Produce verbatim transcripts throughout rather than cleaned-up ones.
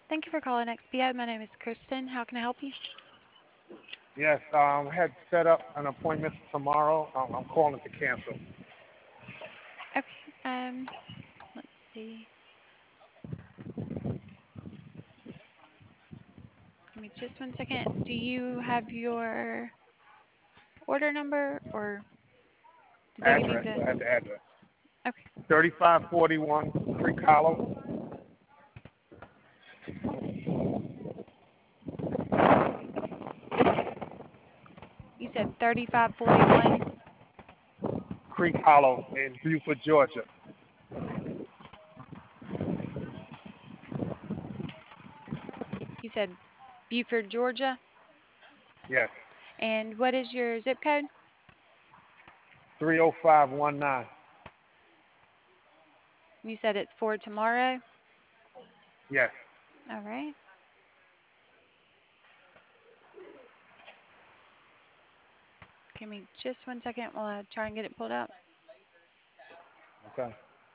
Thank you for calling X P O. My name is Kristen. How can I help you? Yes, um, had set up an appointment for tomorrow. Um, I'm calling to cancel. Okay. Um, let's see. Give me just one second. Do you have your order number, or did they give you Address, the? I had the address. Okay. thirty-five forty-one Creek Hollow. You said thirty-five forty-one. Creek Hollow in Buford, Georgia. You said Buford, Georgia. Yes, And what is your zip code? three oh five one nine. You said it's for tomorrow. Yes. All right. Give me just one second while I try and get it pulled up. Okay.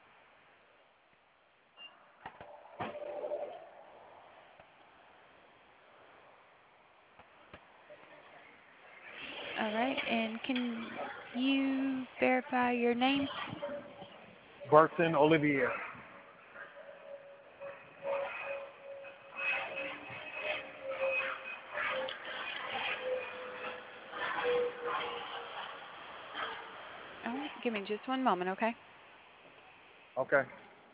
All right. And can you verify your name? Burton Olivier. All right. Give me just one moment, okay? Okay.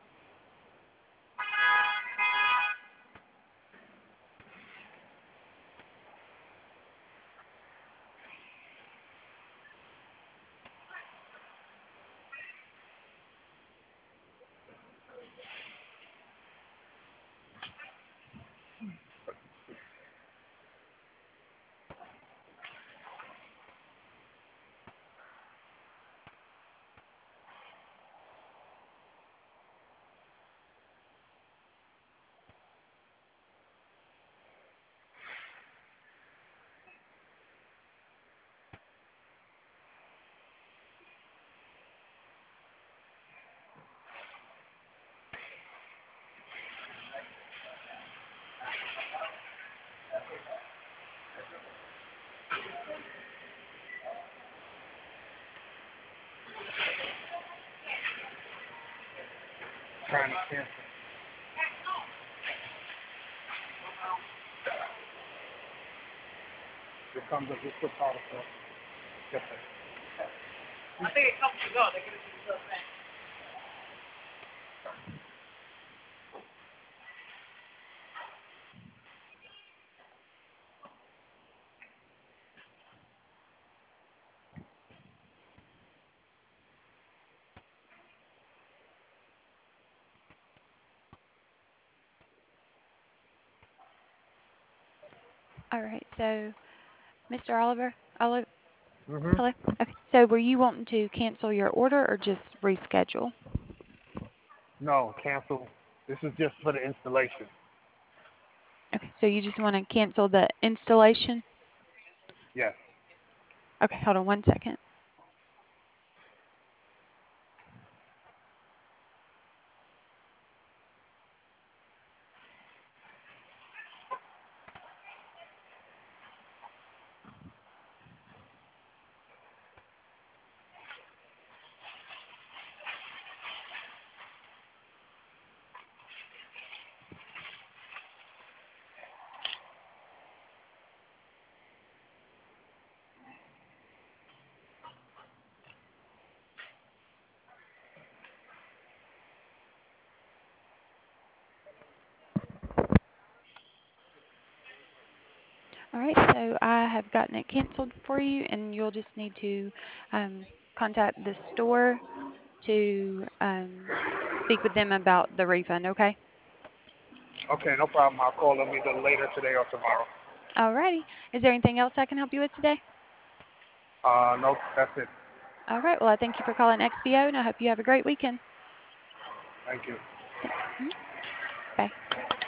Trying to cancel. Here comes the just put powder stuff. Yes, sir. I think it comes to go. They give it to the first man. All right. So, Mister Oliver, Oliver, Mhm. hello. Okay. So, were you wanting to cancel your order or just reschedule? No, cancel. This is just for the installation. Okay. So, you just want to cancel the installation? Yes. Okay. Hold on one second. All right. So, I have gotten it canceled for you, and you'll just need to um, contact the store to um, speak with them about the refund, okay? Okay, no problem. I'll call them either later today or tomorrow. All righty. Is there anything else I can help you with today? Uh, no, that's it. All right. Well, I thank you for calling X P O, and I hope you have a great weekend. Thank you. Thanks. Mhm. Bye.